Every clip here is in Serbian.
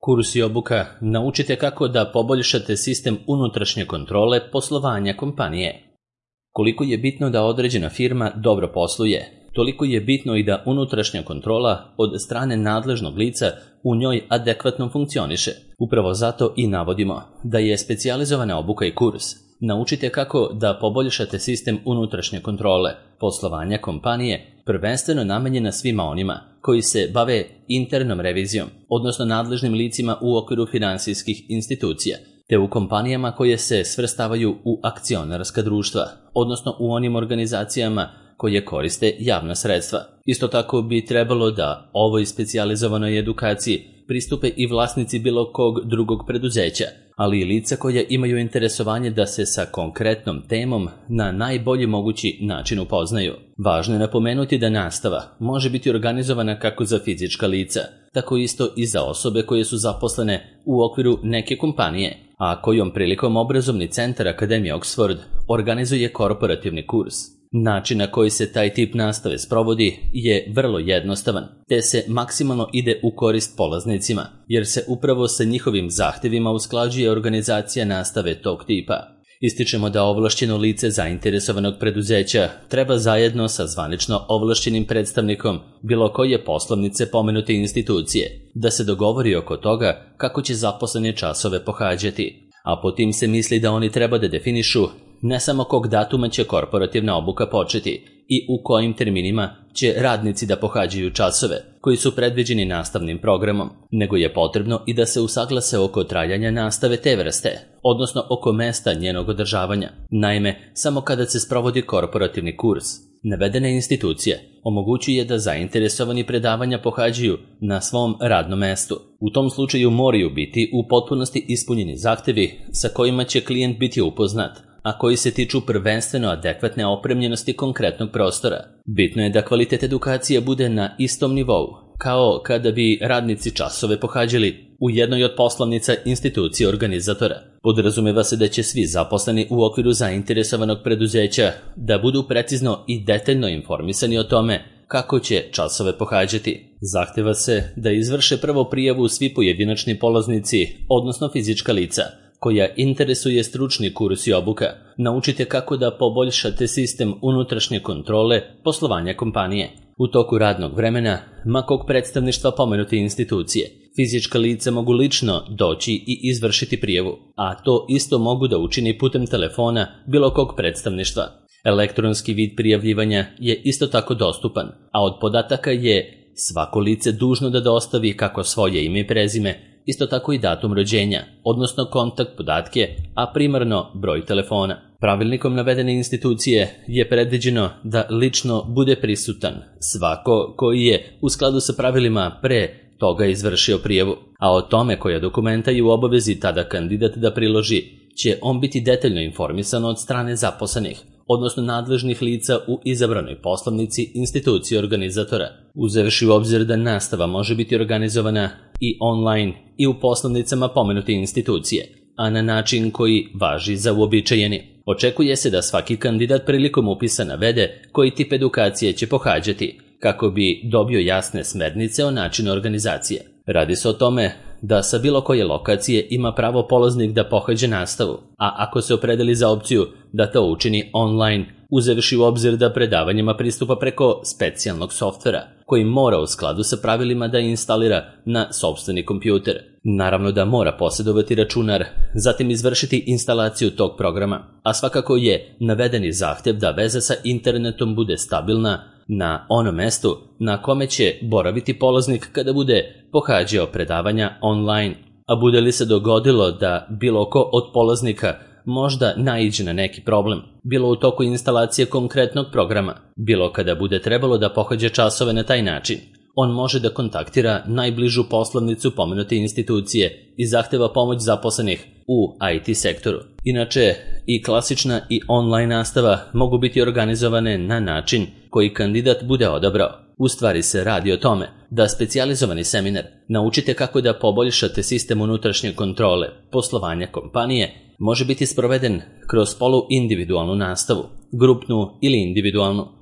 Kurs i obuka naučite kako da poboljšate sistem unutrašnje kontrole poslovanja kompanije. Koliko je bitno da određena firma dobro posluje, toliko je bitno i da unutrašnja kontrola od strane nadležnog lica u njoj adekvatno funkcioniše. Upravo zato i navodimo da je specijalizovana obuka i kurs naučite kako da poboljšate sistem unutrašnje kontrole poslovanja kompanije prvenstveno namenjena svima onima koji se bave internom revizijom, odnosno nadležnim licima u okviru finansijskih institucija, te u kompanijama koje se svrstavaju u akcionarska društva, odnosno u onim organizacijama koje koriste javna sredstva. Isto tako bi trebalo da ovoj specijalizovanoj edukaciji pristupe i vlasnici bilo kog drugog preduzeća, ali i lica koja imaju interesovanje da se sa konkretnom temom na najbolji mogući način upoznaju. Važno je napomenuti da nastava može biti organizovana kako za fizička lica, tako isto i za osobe koje su zaposlene u okviru neke kompanije, a kojom prilikom obrazovni centar Akademije Oxford organizuje korporativni kurs. Način na koji se taj tip nastave sprovodi je vrlo jednostavan, te se maksimalno ide u korist polaznicima, jer se upravo sa njihovim zahtevima usklađuje organizacija nastave tog tipa. Ističemo da ovlašćeno lice zainteresovanog preduzeća treba zajedno sa zvanično ovlašćenim predstavnikom bilo koje poslovnice pomenute institucije da se dogovori oko toga kako će zaposlene časove pohađati, a po tim se misli da oni treba da definišu ne samo kog datuma će korporativna obuka početi i u kojim terminima će radnici da pohađaju časove koji su predviđeni nastavnim programom, nego je potrebno i da se usaglase oko trajanja nastave te vrste, odnosno oko mesta njenog održavanja. Naime, samo kada se sprovodi korporativni kurs, navedene institucije omogućuje da zainteresovani predavanja pohađaju na svom radnom mestu. U tom slučaju moraju biti u potpunosti ispunjeni zahtevi sa kojima će klijent biti upoznat, a koji se tiču prvenstveno adekvatne opremljenosti konkretnog prostora. Bitno je da kvalitet edukacije bude na istom nivou, kao kada bi radnici časove pohađali u jednoj od poslovnica institucije organizatora. Podrazumeva se da će svi zaposleni u okviru zainteresovanog preduzeća da budu precizno i detaljno informisani o tome kako će časove pohađati. Zahteva se da izvrše prvo prijavu svi pojedinačni polaznici, odnosno fizička lica, koja interesuje stručni kurs i obuka. Naučite kako da poboljšate sistem unutrašnje kontrole poslovanja kompanije. U toku radnog vremena, ma kog predstavništva pomenute institucije, fizička lica mogu lično doći i izvršiti prijavu, a to isto mogu da učini putem telefona bilo kog predstavništva. Elektronski vid prijavljivanja je isto tako dostupan, a od podataka je svako lice dužno da dostavi kako svoje ime i prezime, isto tako i datum rođenja, odnosno kontakt podatke, a primarno broj telefona. Pravilnikom navedene institucije je predviđeno da lično bude prisutan svako koji je u skladu sa pravilima pre toga izvršio prijavu, a o tome koja dokumenta je u obavezi tada kandidat da priloži, će on biti detaljno informisan od strane zaposlenih, odnosno nadležnih lica u izabranoj poslovnici institucije organizatora, uzevši u obzir da nastava može biti organizovana i online i u poslovnicama pomenute institucije, a na način koji važi za uobičajeni. Očekuje se da svaki kandidat prilikom upisa navede koji tip edukacije će pohađati, kako bi dobio jasne smernice o načinu organizacije. Radi se o tome da sa bilo koje lokacije ima pravo polaznik da pohađe nastavu, a ako se opredeli za opciju da to učini online, uzevši u obzir da predavanjima pristupa preko specijalnog softvera, koji mora u skladu sa pravilima da instalira na sopstveni kompjuter. Naravno da mora posjedovati računar, zatim izvršiti instalaciju tog programa, a svakako je navedeni zahtev da veza sa internetom bude stabilna na onom mestu na kome će boraviti polaznik kada bude pohađao predavanja online, a bude li se dogodilo da bilo ko od polaznika možda naiđe na neki problem, bilo u toku instalacije konkretnog programa, bilo kada bude trebalo da pohađa časove na taj način, on može da kontaktira najbližu poslovnicu pomenute institucije i zahteva pomoć zaposlenih u IT sektoru. Inače, i klasična i online nastava mogu biti organizovane na način koji kandidat bude odabrao. U stvari se radi o tome da specijalizovani seminar naučite kako da poboljšate sistem unutrašnje kontrole poslovanja kompanije može biti sproveden kroz poluindividualnu nastavu, grupnu ili individualnu.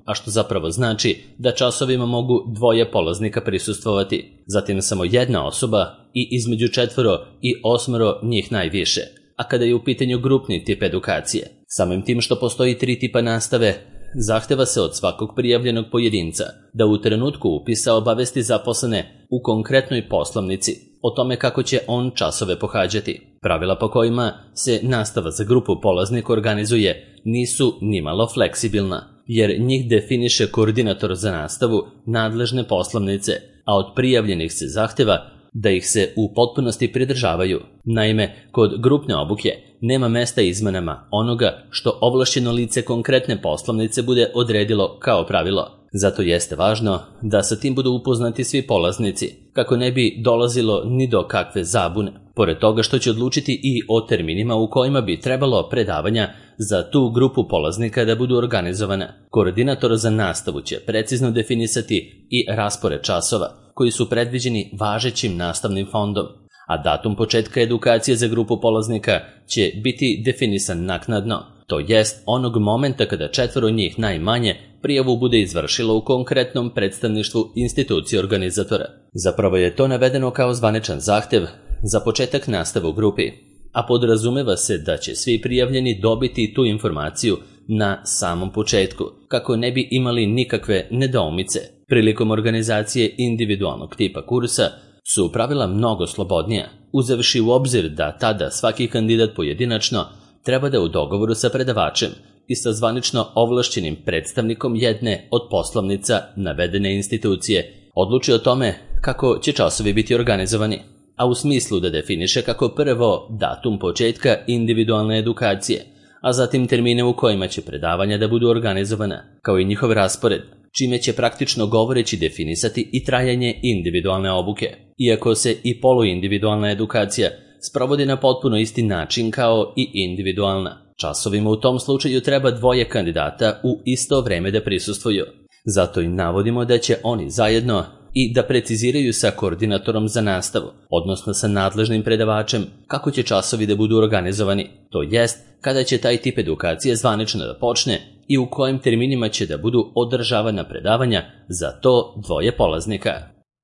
a što zapravo znači da časovima mogu dvoje polaznika prisustvovati, zatim samo jedna osoba i između 4 i 8 njih najviše. A kada je u pitanju grupni tip edukacije, samim tim što postoji 3 tipa nastave, zahteva se od svakog prijavljenog pojedinca da u trenutku upisa obavesti zaposlene u konkretnoj poslovnici o tome kako će on časove pohađati. Pravila po kojima se nastava za grupu polaznika organizuje nisu nimalo fleksibilna, jer njih definiše koordinator za nastavu nadležne poslovnice, a od prijavljenih se zahteva da ih se u potpunosti pridržavaju. Naime, kod grupne obuke nema mesta izmenama onoga što ovlašćeno lice konkretne poslovnice bude odredilo kao pravilo. Zato jeste važno da sa tim budu upoznati svi polaznici, kako ne bi dolazilo ni do kakve zabune. Pored toga što će odlučiti i o terminima u kojima bi trebalo predavanja za tu grupu polaznika da budu organizovana, koordinator za nastavu će precizno definisati i raspored časova koji su predviđeni važećim nastavnim fondom, a datum početka edukacije za grupu polaznika će biti definisan naknadno, to jest onog momenta kada 4 njih najmanje prijavu bude izvršilo u konkretnom predstavništvu institucije organizatora. Zapravo je to navedeno kao zvaničan zahtev za početak nastave u grupi, a podrazumeva se da će svi prijavljeni dobiti tu informaciju na samom početku, kako ne bi imali nikakve nedoumice. Prilikom organizacije individualnog tipa kursa su pravila mnogo slobodnija, uzevši u obzir da tada svaki kandidat pojedinačno treba da u dogovoru sa predavačem i sa zvanično ovlašćenim predstavnikom jedne od poslovnica navedene institucije odluči o tome kako će časovi biti organizovani, a u smislu da definiše kako prvo datum početka individualne edukacije, a zatim termine u kojima će predavanja da budu organizovana, kao i njihov raspored, čime će praktično govoreći definisati i trajanje individualne obuke. Iako se i poluindividualna edukacija sprovodi na potpuno isti način kao i individualna, časovima u tom slučaju treba 2 kandidata u isto vreme da prisustvuju. Zato i navodimo da će oni zajedno i da preciziraju sa koordinatorom za nastavu, odnosno sa nadležnim predavačem, kako će časovi da budu organizovani, to jest kada će taj tip edukacije zvanično da počne i u kojim terminima će da budu održavana predavanja za to 2 polaznika.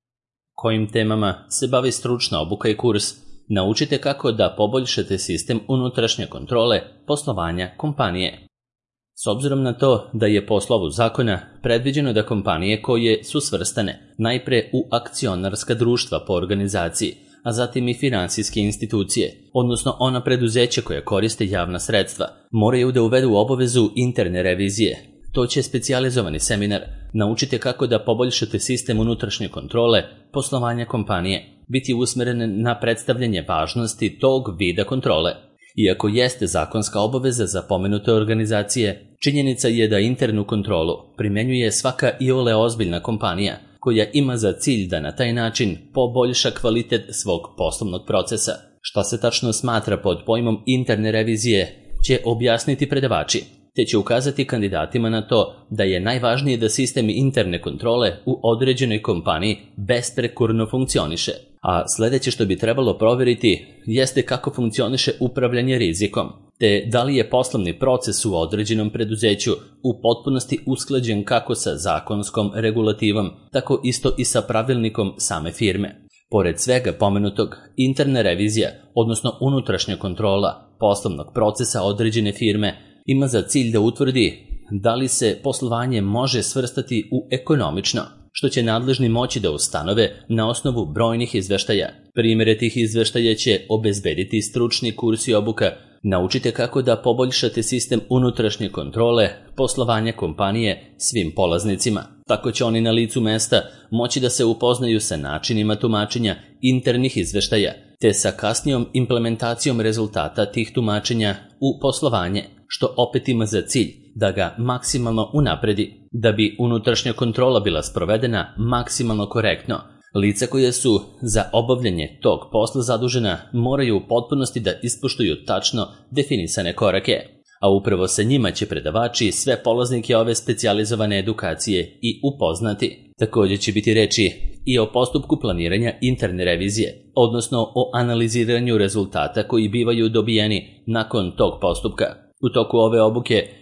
Kojim temama se bavi stručna obuka i kurs? Naučite kako da poboljšate sistem unutrašnje kontrole poslovanja kompanije. S obzirom na to da je po slovu zakona predviđeno da kompanije koje su svrstane najpre u akcionarska društva po organizaciji, a zatim i finansijske institucije, odnosno ona preduzeća koja koriste javna sredstva, moraju da uvedu obavezu interne revizije. To će specijalizovani seminar Naučite kako da poboljšate sistem unutrašnje kontrole poslovanja kompanije biti usmeren na predstavljanje važnosti tog vida kontrole. Iako jeste zakonska obaveza za pomenute organizacije, činjenica je da internu kontrolu primenjuje svaka iole ozbiljna kompanija koja ima za cilj da na taj način poboljša kvalitet svog poslovnog procesa. Šta se tačno smatra pod pojmom interne revizije će objasniti predavači, te će ukazati kandidatima na to da je najvažnije da sistem interne kontrole u određenoj kompaniji besprekorno funkcioniše. A sledeće što bi trebalo provjeriti jeste kako funkcioniše upravljanje rizikom, te da li je poslovni proces u određenom preduzeću u potpunosti usklađen kako sa zakonskom regulativom, tako isto i sa pravilnikom same firme. Pored svega pomenutog, interna revizija, odnosno unutrašnja kontrola poslovnog procesa određene firme, ima za cilj da utvrdi da li se poslovanje može svrstati u ekonomično, što će nadležni moći da ustanove na osnovu brojnih izveštaja. Primjere tih izveštaja će obezbediti stručni kurs i obuka. Naučite kako da poboljšate sistem unutrašnje kontrole poslovanja kompanije svim polaznicima. Tako će oni na licu mesta moći da se upoznaju sa načinima tumačenja internih izveštaja, te sa kasnijom implementacijom rezultata tih tumačenja u poslovanje, što opet ima za cilj da ga maksimalno unapredi. Da bi unutrašnja kontrola bila sprovedena maksimalno korektno, lica koje su za obavljanje tog posla zadužena moraju u potpunosti da ispoštuju tačno definisane korake, a upravo sa njima će predavači sve polaznike ove specijalizovane edukacije i upoznati. Također će biti reči i o postupku planiranja interne revizije, odnosno o analiziranju rezultata koji bivaju dobijeni nakon tog postupka. U toku ove obuke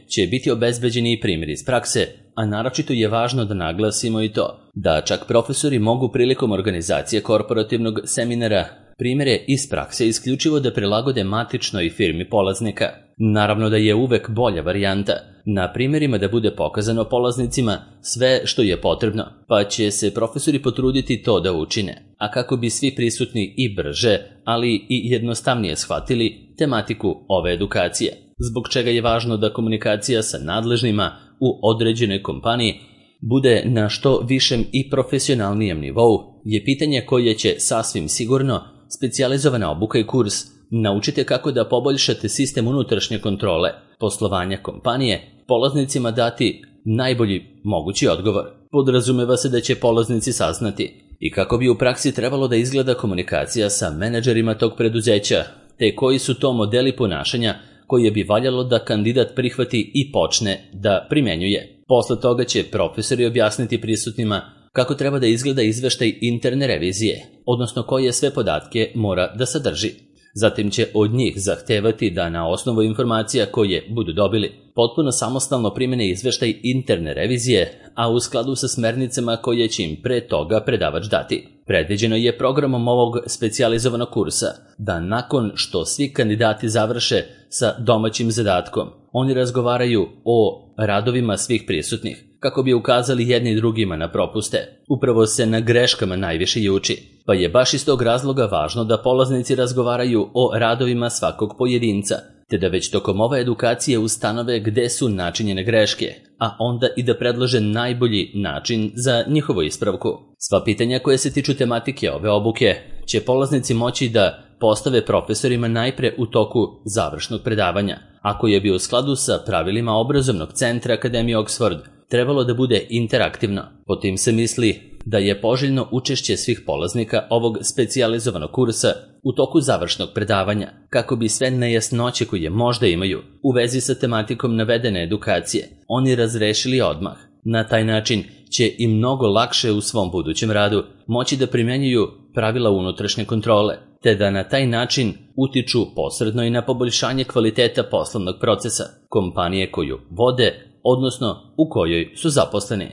će biti obezbeđeni i primjeri iz prakse, a naročito je važno da naglasimo i to da čak profesori mogu prilikom organizacije korporativnog seminara primjere iz prakse isključivo da prilagode matičnoj firmi polaznika. Naravno da je uvek bolja varijanta na primjerima da bude pokazano polaznicima sve što je potrebno, pa će se profesori potruditi to da učine, a kako bi svi prisutni i brže, ali i jednostavnije shvatili tematiku ove edukacije. Zbog čega je važno da komunikacija sa nadležnima u određenoj kompaniji bude na što višem i profesionalnijem nivou, je pitanje koje će sasvim sigurno specijalizovana obuka i kurs Naučite kako da poboljšate sistem unutrašnje kontrole poslovanja kompanije polaznicima dati najbolji mogući odgovor. Podrazumeva se da će polaznici saznati i kako bi u praksi trebalo da izgleda komunikacija sa menadžerima tog preduzeća, te koji su to modeli ponašanja koje bi valjalo da kandidat prihvati i počne da primenjuje. Posle toga će profesori objasniti prisutnima kako treba da izgleda izveštaj interne revizije, odnosno koje sve podatke mora da sadrži. Zatim će od njih zahtevati da na osnovu informacija koje budu dobili potpuno samostalno primene izveštaj interne revizije, a u skladu sa smernicama koje će im pre toga predavač dati. Predviđeno je programom ovog specijalizovanog kursa da nakon što svi kandidati završe sa domaćim zadatkom, oni razgovaraju o radovima svih prisutnih, kako bi ukazali jedni drugima na propuste. Upravo se na greškama najviše i uči, pa je baš iz tog razloga važno da polaznici razgovaraju o radovima svakog pojedinca, te da već tokom ove edukacije ustanove gde su načinjene greške, a onda i da predlože najbolji način za njihovu ispravku. Sva pitanja koje se tiču tematike ove obuke će polaznici moći da postave profesorima najpre u toku završnog predavanja, a koje bi u skladu sa pravilima obrazovnog centra Akademije Oxford trebalo da bude interaktivno. Po tim se misli da je poželjno učešće svih polaznika ovog specijalizovanog kursa u toku završnog predavanja, kako bi sve nejasnoće koje možda imaju u vezi sa tematikom navedene edukacije oni razrešili odmah. Na taj način će i mnogo lakše u svom budućem radu moći da primenjuju pravila unutrašnje kontrole, te da na taj način utiču posredno i na poboljšanje kvaliteta poslovnog procesa kompanije koju vode, odnosno u kojoj su zaposleni.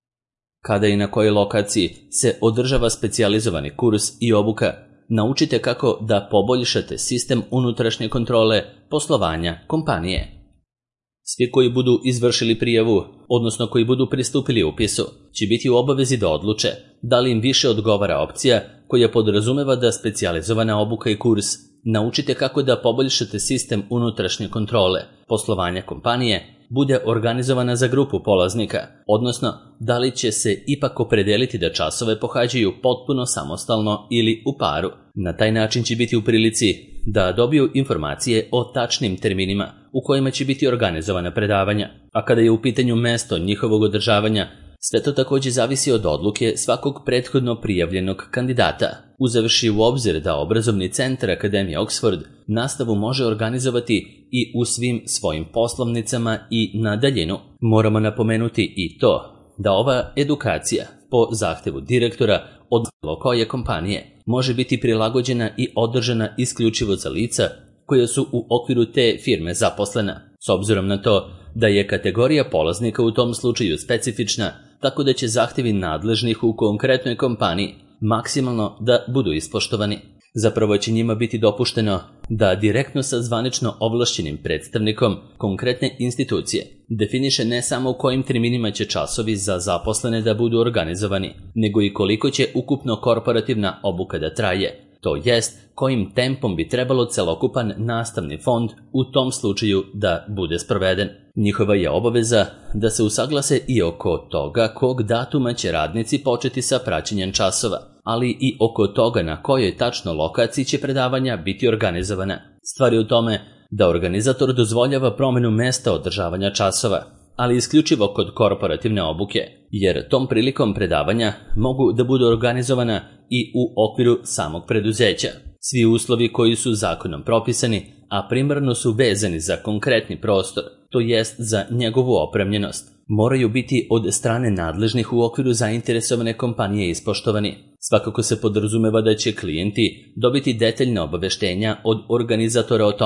Kada i na kojoj lokaciji se održava specijalizovani kurs i obuka, naučite kako da poboljšate sistem unutrašnje kontrole poslovanja kompanije. Svi koji budu izvršili prijavu, odnosno koji budu pristupili upisu, će biti u obavezi da odluče da li im više odgovara opcija koja podrazumeva da specijalizovana obuka i kurs Naučite kako da poboljšate sistem unutrašnje kontrole poslovanja kompanije bude organizovana za grupu polaznika, odnosno da li će se ipak opredeliti da časove pohađaju potpuno samostalno ili u paru. Na taj način će biti u prilici da dobiju informacije o tačnim terminima u kojima će biti organizovana predavanja, a kada je u pitanju mesto njihovog održavanja, sve to također zavisi od odluke svakog prethodno prijavljenog kandidata, uzevši u obzir da obrazovni centar Akademije Oxford nastavu može organizovati i u svim svojim poslovnicama i na daljinu. Moramo napomenuti i to da ova edukacija po zahtevu direktora od bilo koje kompanije može biti prilagođena i održana isključivo za lica koja su u okviru te firme zaposlena, s obzirom na to da je kategorija polaznika u tom slučaju specifična, tako da će zahtjevi nadležnih u konkretnoj kompaniji maksimalno da budu ispoštovani. Zapravo će njima biti dopušteno da direktno sa zvanično ovlašćenim predstavnikom konkretne institucije definiše ne samo u kojim terminima će časovi za zaposlene da budu organizovani, nego i koliko će ukupno korporativna obuka da traje, to jest kojim tempom bi trebalo celokupan nastavni fond u tom slučaju da bude sproveden. Njihova je obaveza da se usaglase i oko toga kog datuma će radnici početi sa praćenjem časova, ali i oko toga na kojoj tačno lokaciji će predavanja biti organizovana. Stvar je u tome da organizator dozvoljava promenu mesta održavanja časova, ali isključivo kod korporativne obuke, jer tom prilikom predavanja mogu da budu organizovana i u okviru samog preduzeća. Svi uslovi koji su zakonom propisani, a primarno su vezani za konkretni prostor, to jest za njegovu opremljenost, moraju biti od strane nadležnih u okviru zainteresovane kompanije ispoštovani. Svakako se podrazumeva da će klijenti dobiti detaljna obaveštenja od organizatora o tome,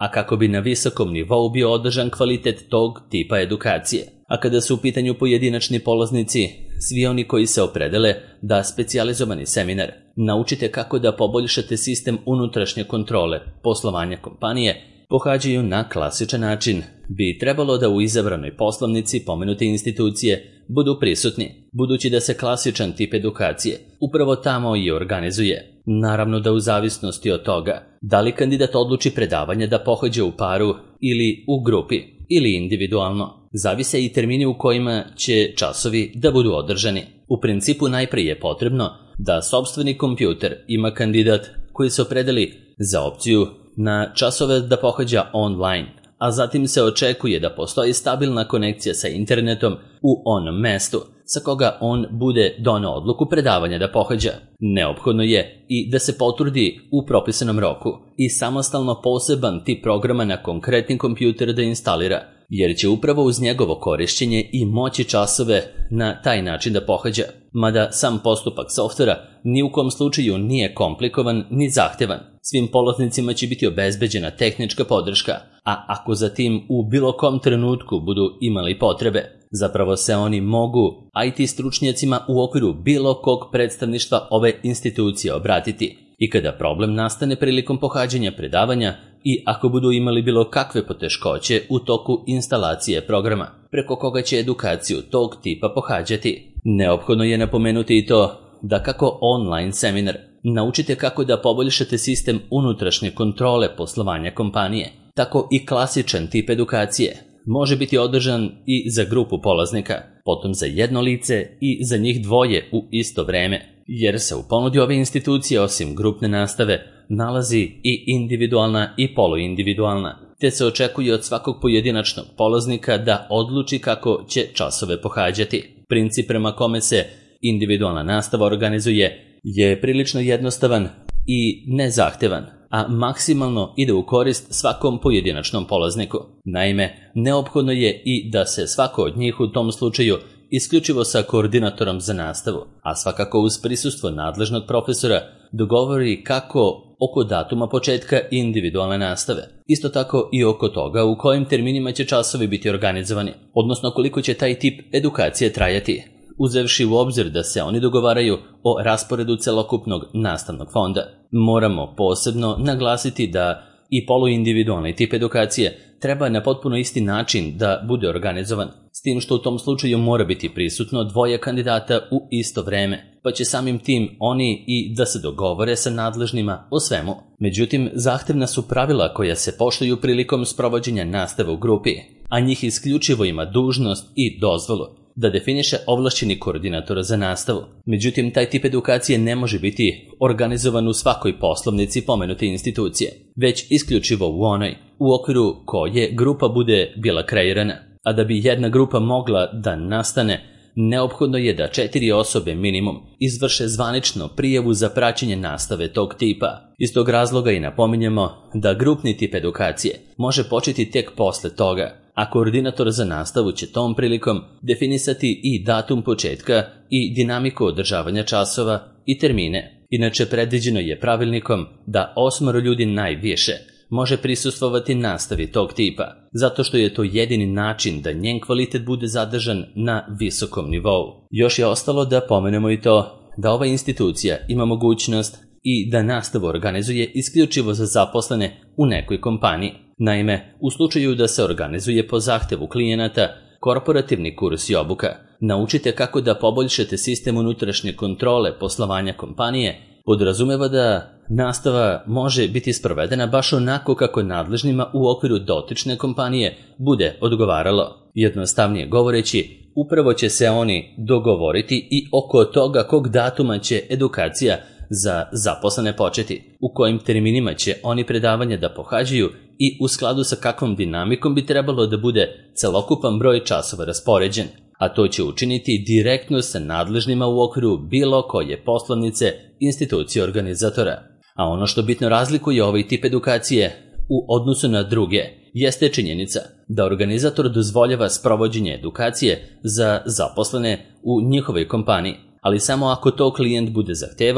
a kako bi na visokom nivou bio održan kvalitet tog tipa edukacije. A kada su u pitanju pojedinačni polaznici, svi oni koji se opredele da specijalizovani seminar naučite kako da poboljšate sistem unutrašnje kontrole poslovanja kompanije pohađaju na klasičan način, bi trebalo da u izabranoj poslovnici pomenute institucije budu prisutni, budući da se klasičan tip edukacije upravo tamo i organizuje. Naravno da u zavisnosti od toga da li kandidat odluči predavanje da pohađa u paru ili u grupi ili individualno, zavise i termini u kojima će časovi da budu održani. U principu najprije je potrebno da sopstveni kompjuter ima kandidat koji se opredeli za opciju na časove da pohađa online, a zatim se očekuje da postoji stabilna konekcija sa internetom u onom mestu sa koga on bude doneo odluku predavanja da pohađa. Neophodno je i da se potvrdi u propisanom roku i samostalno poseban tip programa na konkretni kompjuter da instalira, jer će upravo uz njegovo korišćenje i moći časove na taj način da pohađa, mada sam postupak softvera ni u kom slučaju nije komplikovan ni zahtevan. Svim polaznicima će biti obezbeđena tehnička podrška, a ako za tim u bilo kom trenutku budu imali potrebe, zapravo se oni mogu IT stručnjacima u okviru bilo kog predstavništva ove institucije obratiti i kada problem nastane prilikom pohađanja predavanja i ako budu imali bilo kakve poteškoće u toku instalacije programa preko koga će edukaciju tog tipa pohađati. Neophodno je napomenuti i to da kako online seminar naučite kako da poboljšate sistem unutrašnje kontrole poslovanja kompanije, tako i klasičan tip edukacije može biti održan i za grupu polaznika, potom za jedno lice i za njih dvoje u isto vreme, jer se u ponudi ove institucije osim grupne nastave nalazi i individualna i poluindividualna, te se očekuje od svakog pojedinačnog polaznika da odluči kako će časove pohađati. Princip prema kome se individualna nastava organizuje je prilično jednostavan i nezahtevan, a maksimalno ide u korist svakom pojedinačnom polazniku. Naime, neophodno je i da se svako od njih u tom slučaju isključivo sa koordinatorom za nastavu, a svakako uz prisustvo nadležnog profesora dogovori kako oko datuma početka individualne nastave, isto tako i oko toga u kojim terminima će časovi biti organizovani, odnosno koliko će taj tip edukacije trajati, uzevši u obzir da se oni dogovaraju o rasporedu celokupnog nastavnog fonda. Moramo posebno naglasiti da i poluindividualni tip edukacije treba na potpuno isti način da bude organizovan, s tim što u tom slučaju mora biti prisutno dvoje kandidata u isto vreme, pa će samim tim oni i da se dogovore sa nadležnima o svemu. Međutim, zahtevna su pravila koja se poštuju prilikom sprovođenja nastave u grupi, a njih isključivo ima dužnost i dozvolu da definiše ovlašćeni koordinator za nastavu. Međutim, taj tip edukacije ne može biti organizovan u svakoj poslovnici pomenute institucije, već isključivo u onoj u okviru koje grupa bude bila kreirana. A da bi jedna grupa mogla da nastane, neophodno je da 4 osobe minimum izvrše zvanično prijavu za praćenje nastave tog tipa. Iz tog razloga i napominjemo da grupni tip edukacije može početi tek posle toga, a koordinator za nastavu će tom prilikom definisati i datum početka i dinamiku održavanja časova i termine. Inače, predviđeno je pravilnikom da 8 ljudi najviše može prisustvovati nastavi tog tipa, zato što je to jedini način da njen kvalitet bude zadržan na visokom nivou. Još je ostalo da pomenemo i to da ova institucija ima mogućnost i da nastavu organizuje isključivo za zaposlene u nekoj kompaniji. Naime, u slučaju da se organizuje po zahtevu klijenata korporativni kurs i obuka, naučite kako da poboljšate sistem unutrašnje kontrole poslovanja kompanije, podrazumeva da nastava može biti sprovedena baš onako kako nadležnima u okviru dotične kompanije bude odgovaralo. Jednostavnije govoreći, upravo će se oni dogovoriti i oko toga kog datuma će edukacija za zaposlene početi, u kojim terminima će oni predavanja da pohađaju i u skladu sa kakvom dinamikom bi trebalo da bude celokupan broj časova raspoređen, a to će učiniti direktno sa nadležnima u okviru bilo koje poslovnice institucije organizatora. A ono što bitno razlikuje ovaj tip edukacije u odnosu na druge jeste činjenica da organizator dozvoljava sprovođenje edukacije za zaposlene u njihovoj kompaniji, ali samo ako to klijent bude zahtevao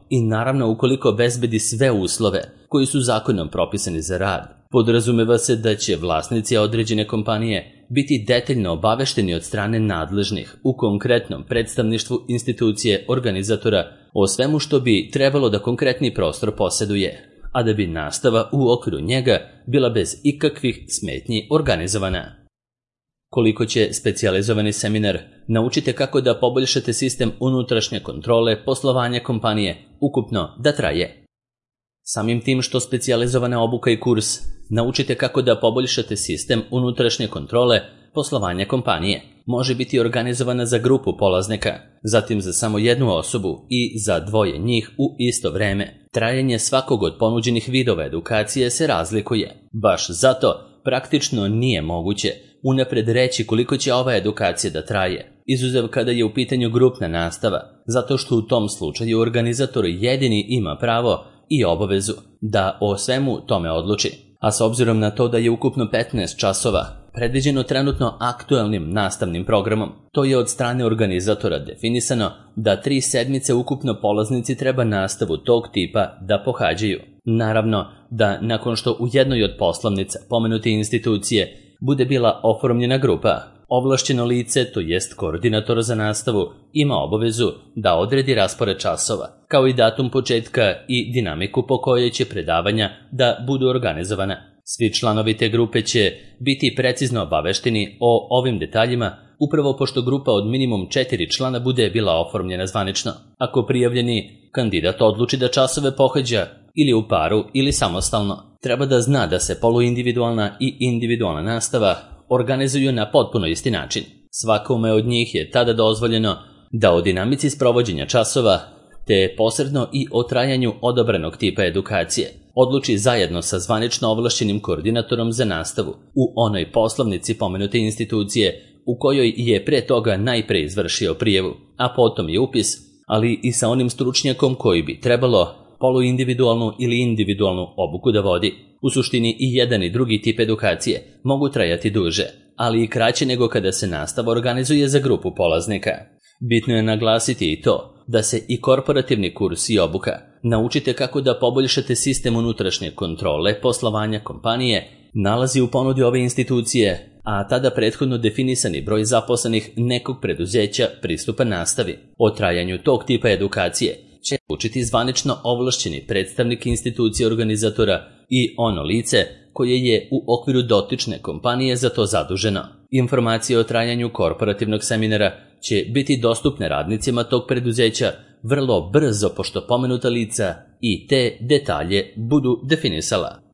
i naravno ukoliko obezbedi sve uslove koji su zakonom propisani za rad. Podrazumeva se da će vlasnici određene kompanije biti detaljno obavešteni od strane nadležnih u konkretnom predstavništvu institucije organizatora o svemu što bi trebalo da konkretni prostor poseduje, a da bi nastava u okviru njega bila bez ikakvih smetnji organizovana. Koliko će specijalizovani seminar Naučite kako da poboljšate sistem unutrašnje kontrole poslovanja kompanije ukupno da traje? Samim tim što specijalizovana obuka i kurs Naučite kako da poboljšate sistem unutrašnje kontrole poslovanja kompanije može biti organizovana za grupu polaznika, zatim za samo jednu osobu i za dvoje njih u isto vreme. Trajanje svakog od ponuđenih vidova edukacije se razlikuje. Baš zato praktično nije moguće unapred reći koliko će ova edukacija da traje, izuzev kada je u pitanju grupna nastava, zato što u tom slučaju organizator jedini ima pravo i obavezu da o svemu tome odluči. A s obzirom na to da je ukupno 15 časova predviđeno trenutno aktuelnim nastavnim programom, to je od strane organizatora definisano da 3 sedmice ukupno polaznici treba nastavu tog tipa da pohađaju. Naravno da nakon što u jednoj od poslovnica pomenute institucije bude bila oformljena grupa, ovlašćeno lice, to jest koordinator za nastavu, ima obavezu da odredi raspored časova, kao i datum početka i dinamiku po kojoj će predavanja da budu organizovana. Svi članovi te grupe će biti precizno obavešteni o ovim detaljima, upravo pošto grupa od minimum 4 člana bude bila oformljena zvanično. Ako prijavljeni kandidat odluči da časove pohađa ili u paru ili samostalno, treba da zna da se poluindividualna i individualna nastava organizuju na potpuno isti način. Svakome od njih je tada dozvoljeno da o dinamici sprovođenja časova, te posredno i o trajanju odabranog tipa edukacije, odluči zajedno sa zvanično ovlašćenim koordinatorom za nastavu u onoj poslovnici pomenute institucije u kojoj je pre toga najpre izvršio prijavu, a potom i upis, ali i sa onim stručnjakom koji bi trebalo poluindividualnu ili individualnu obuku da vodi. U suštini i jedan i drugi tip edukacije mogu trajati duže, ali i kraće nego kada se nastava organizuje za grupu polaznika. Bitno je naglasiti i to da se i korporativni kurs i obuka Naučite kako da poboljšate sistem unutrašnje kontrole poslovanja kompanije nalazi u ponudi ove institucije, a tada prethodno definisani broj zaposlenih nekog preduzeća pristupa nastavi. O trajanju tog tipa edukacije će učiti zvanično ovlašćeni predstavnik institucije organizatora i ono lice koje je u okviru dotične kompanije za to zaduženo. Informacije o trajanju korporativnog seminara će biti dostupne radnicima tog preduzeća vrlo brzo pošto pomenuta lica i te detalje budu definisala.